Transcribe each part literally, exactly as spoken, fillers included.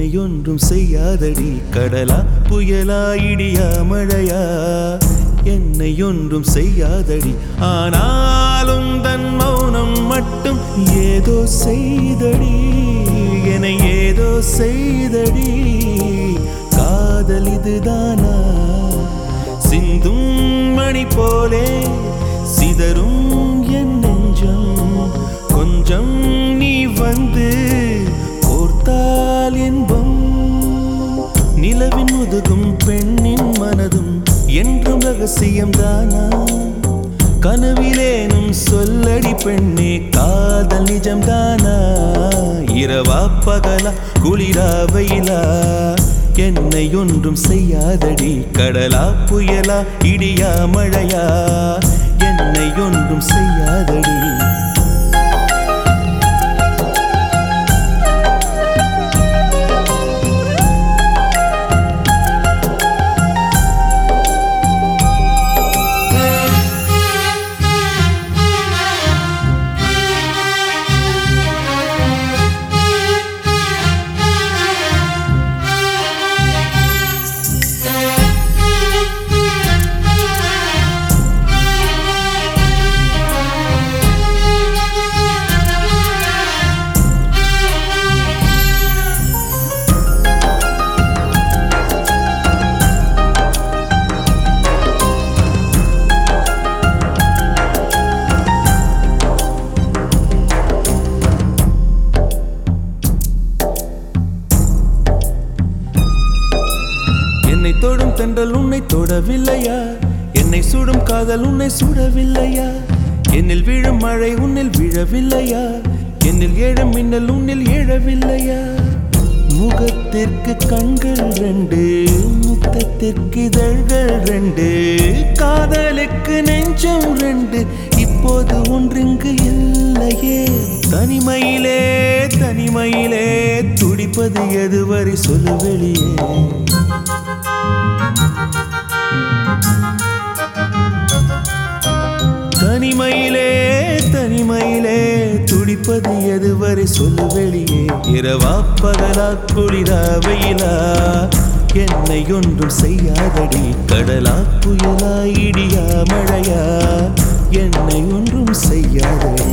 என்னை ஒன்றும் செய்யாதடி கடலா புயலா இடியா மழையா என்னை ஒன்றும் செய்யாதடி ஆனாலும் தன் மௌனம் மட்டும் ஏதோ செய்தடி என்னை ஏதோ செய்தடி காதல் இதுதானா சிந்தும் மணி போலே சிதறும் என் நெஞ்சம் கொஞ்சம் நீ வந்து கோர்த்தால் என்பம் நிலவின் முதுகும் பெண்ணின் மனதும் என்றும் ரகசியம்தானா கனவிலேனும் சொல்லடி பெண்ணே காதல் நிஜம்தானா இரவா பகலா குளிரா வெயிலா என்னை ஒன்றும் செய்யாதடி கடலா புயலா இடியா மழையா என்னை ஒன்றும் செய்யாதடி என்னை தொடும் தென்றல் உன்னை தொடவில்லையா என்னை சுடும் காதல் உன்னை சுடவில்லையா என்னில் விழும் மழை உன்னில் விழவில்லையா என்னில் ஏழும் மின்னல் உன்னில் எழவில்லையா முகத்திற்கு கண்கள் ரெண்டு முத்தத்திற்கு இதழ்கள் ரெண்டு காதலுக்கு நெஞ்சம் ரெண்டு இப்போது ஒன்றிங்கு இல்லையே தனிமையிலே தனிமையிலே துடிப்பது எதுவரை சொல்லு வெளியே தனிமையிலே தனிமையிலே துடிப்பது எதுவரை சொல்லு வெளியே இரவா பகலா குளிரா வெயிலா என்னை ஒன்றும் செய்யாதடி கடலா புயலா இடியா மழையா என்னை ஒன்றும் செய்யாதடி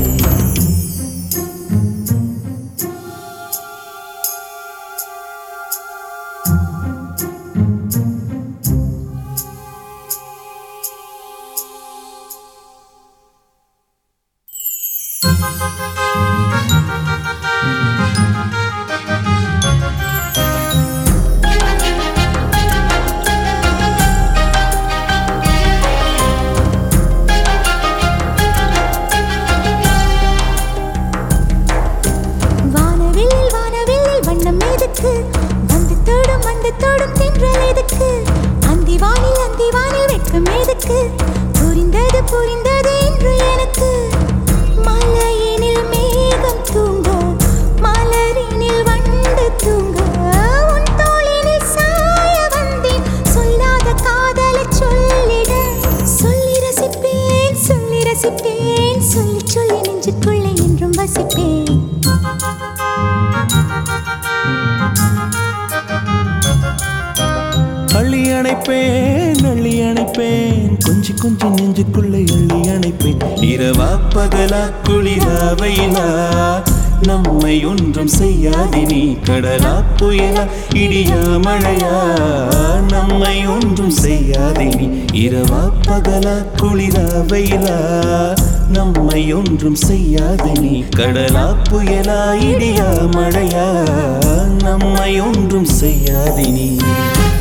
வந்து தோடும் வந்து தோடும் தென்றல் எதுக்கு அந்திவானில் அந்திவானில் வெட்கம் எதுக்கு புரிந்தது புரிந்தது என்று எனக்கு மலையினில் மேகம் தூங்க மலரினில் வண்டு தூங்க உன் தோளினில் சாய வந்தேன் சொல்லாத காதலை சொல்லிட சொல்லி ரசிப்பேன் சொல்லி ரசிப்பேன் சொல்லி சொல்லி நெஞ்சுக்குள்ளே என்றும் வசிப்பேன் அள்ளி அணைப்பேன் அள்ளி அணைப்பேன் கொஞ்சி கொஞ்சி நெஞ்சுக்குள்ளே அள்ளி அணைப்பேன் இரவா பகலா குளிரா வெயிலா நம்மை ஒன்றும் செய்யாதினி கடலா புயலா இடியா மழையா நம்மை ஒன்றும் செய்யாதினி இரவா பகலா குளிரா வெயிலா நம்மை ஒன்றும் செய்யாதினி கடலா புயலா இடியா மழையா நம்மை ஒன்றும் செய்யாதினி